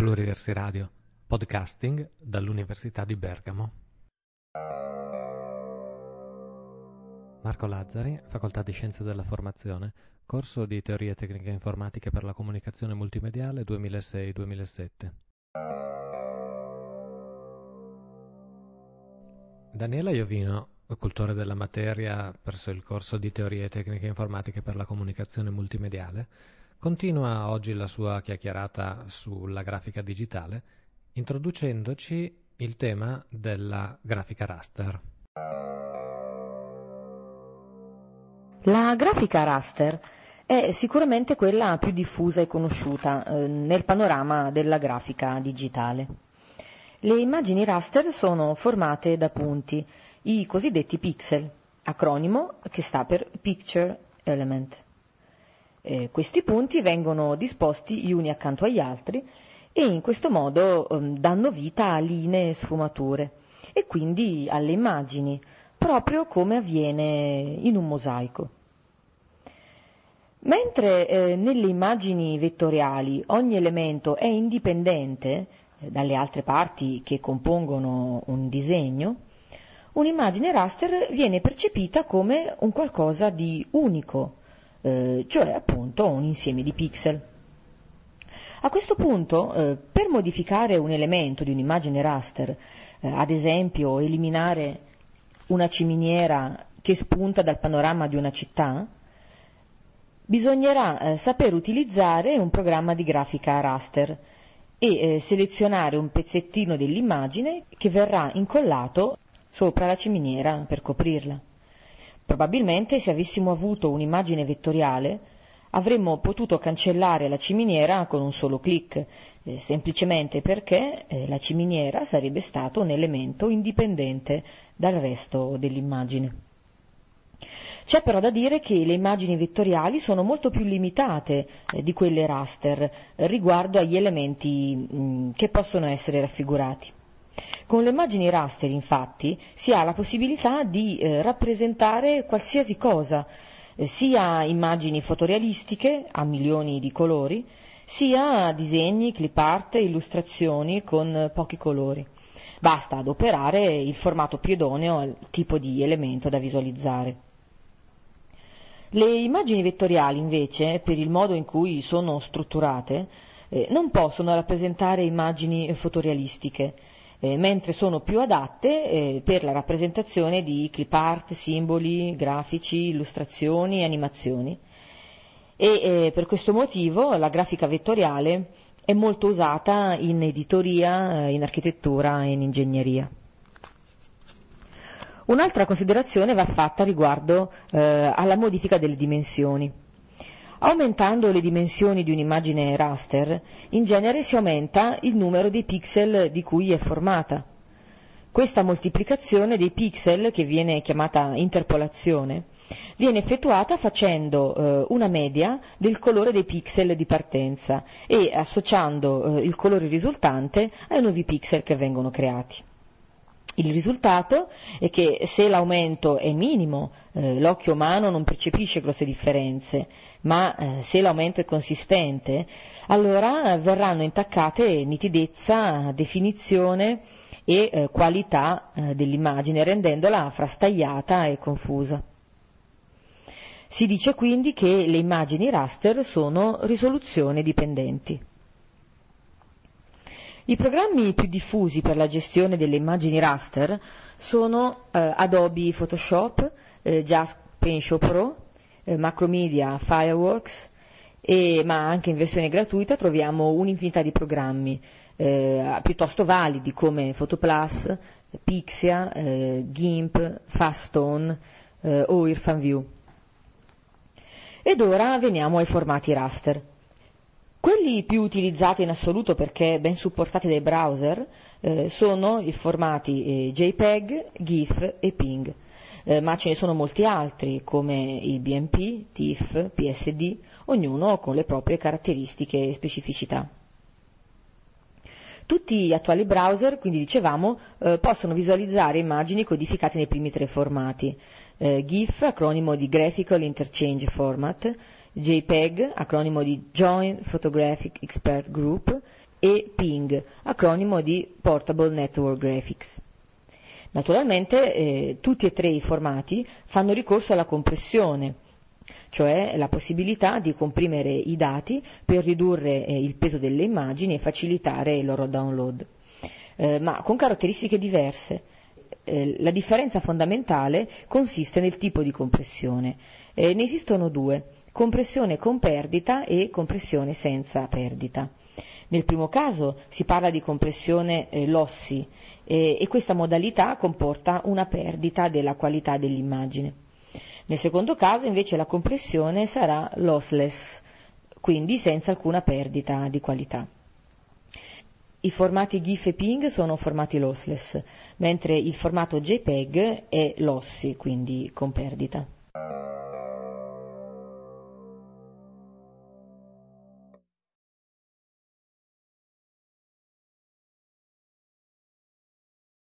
Pluriversi Radio, podcasting dall'Università di Bergamo. Marco Lazzari, Facoltà di Scienze della Formazione, corso di Teorie Tecniche Informatiche per la Comunicazione Multimediale 2006-2007. Daniela Iovino, cultore della materia presso il corso di Teorie Tecniche Informatiche per la Comunicazione Multimediale, continua oggi la sua chiacchierata sulla grafica digitale, introducendoci il tema della grafica raster. La grafica raster è sicuramente quella più diffusa e conosciuta nel panorama della grafica digitale. Le immagini raster sono formate da punti, i cosiddetti pixel, acronimo che sta per Picture Element. Questi punti vengono disposti gli uni accanto agli altri e in questo modo danno vita a linee e sfumature e quindi alle immagini, proprio come avviene in un mosaico. Mentre nelle immagini vettoriali ogni elemento è indipendente dalle altre parti che compongono un disegno, un'immagine raster viene percepita come un qualcosa di unico, cioè appunto un insieme di pixel. A questo punto, per modificare un elemento di un'immagine raster, ad esempio eliminare una ciminiera che spunta dal panorama di una città, bisognerà saper utilizzare un programma di grafica raster e selezionare un pezzettino dell'immagine che verrà incollato sopra la ciminiera per coprirla. Probabilmente, se avessimo avuto un'immagine vettoriale, avremmo potuto cancellare la ciminiera con un solo clic, semplicemente perché la ciminiera sarebbe stato un elemento indipendente dal resto dell'immagine. C'è però da dire che le immagini vettoriali sono molto più limitate di quelle raster riguardo agli elementi che possono essere raffigurati. Con le immagini raster, infatti, si ha la possibilità di rappresentare qualsiasi cosa, sia immagini fotorealistiche a milioni di colori, sia disegni, clip art, illustrazioni con pochi colori. Basta adoperare il formato più idoneo al tipo di elemento da visualizzare. Le immagini vettoriali, invece, per il modo in cui sono strutturate, non possono rappresentare immagini fotorealistiche, mentre sono più adatte per la rappresentazione di clip art, simboli, grafici, illustrazioni e animazioni. E per questo motivo la grafica vettoriale è molto usata in editoria, in architettura e in ingegneria. Un'altra considerazione va fatta riguardo alla modifica delle dimensioni. Aumentando le dimensioni di un'immagine raster, in genere si aumenta il numero dei pixel di cui è formata. Questa moltiplicazione dei pixel, che viene chiamata interpolazione, viene effettuata facendo una media del colore dei pixel di partenza e associando il colore risultante ai nuovi pixel che vengono creati. Il risultato è che se l'aumento è minimo, l'occhio umano non percepisce grosse differenze, ma se l'aumento è consistente, allora verranno intaccate nitidezza, definizione e qualità dell'immagine, rendendola frastagliata e confusa. Si dice quindi che le immagini raster sono risoluzione dipendenti. I programmi più diffusi per la gestione delle immagini raster sono Adobe Photoshop, Paint Shop Pro, Macromedia Fireworks, ma anche in versione gratuita troviamo un'infinità di programmi piuttosto validi come Photoplus, Pixia, GIMP, Fastone o IrfanView. Ed ora veniamo ai formati raster. Quelli più utilizzati in assoluto perché ben supportati dai browser sono i formati JPEG, GIF e PNG, ma ce ne sono molti altri come il BMP, TIFF, PSD, ognuno con le proprie caratteristiche e specificità. Tutti gli attuali browser, quindi dicevamo, possono visualizzare immagini codificate nei primi tre formati, GIF, acronimo di Graphical Interchange Format, JPEG, acronimo di Joint Photographic Expert Group, e PNG, acronimo di Portable Network Graphics. Naturalmente tutti e tre i formati fanno ricorso alla compressione, cioè la possibilità di comprimere i dati per ridurre il peso delle immagini e facilitare il loro download, ma con caratteristiche diverse. La differenza fondamentale consiste nel tipo di compressione. Ne esistono due: compressione con perdita e compressione senza perdita. Nel primo caso si parla di compressione lossy e questa modalità comporta una perdita della qualità dell'immagine. Nel secondo caso invece la compressione sarà lossless, quindi senza alcuna perdita di qualità. I formati GIF e PNG sono formati lossless, mentre il formato JPEG è lossy, quindi con perdita.